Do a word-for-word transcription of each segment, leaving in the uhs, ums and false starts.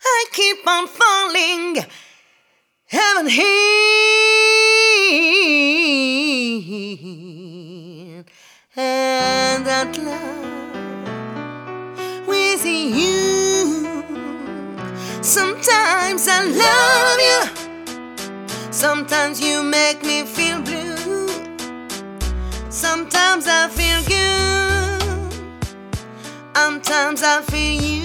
I keep on falling, haven't healed, and that love with you. Sometimes I love you, sometimes you make me feel blue. Sometimes I feel good, sometimes I feel you.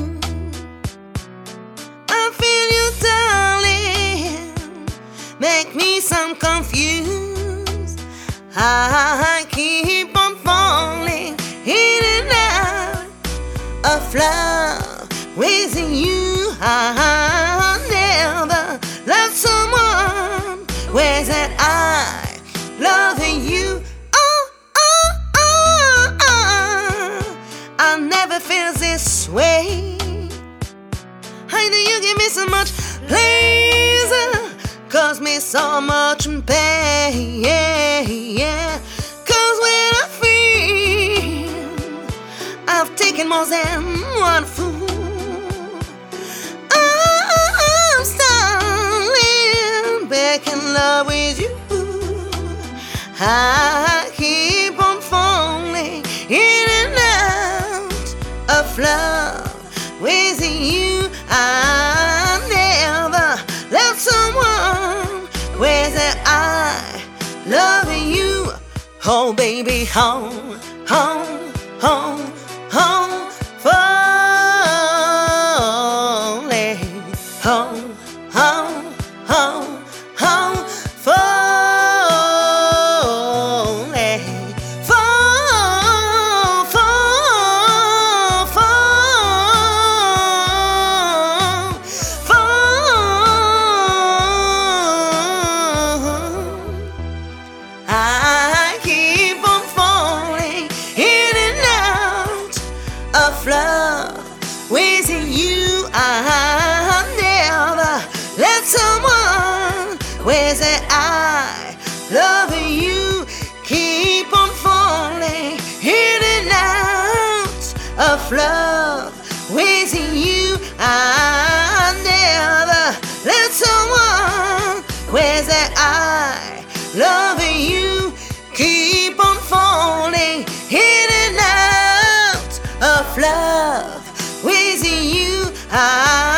I feel you, darling, make me some confused. I keep on falling in and out of love with you. I never loved someone where that I love you. Oh, oh, oh, oh. I never feel this way. I know you give me so much pleasure, cause me so much pain. Cause when I feel I've taken more than one fool, I'm starting back in love with you. I keep on falling in and out of love with you. I never loved someone where that I love you. Oh baby, home, home, home, home, falling, home, home, home, home, falling, fall, fall, fall, fall. I keep on falling in and out of love with you. I never let someone where that I love you. Keep on falling in and out of love with you. I never let someone where that I love you. Keep on falling in and out of love with you. I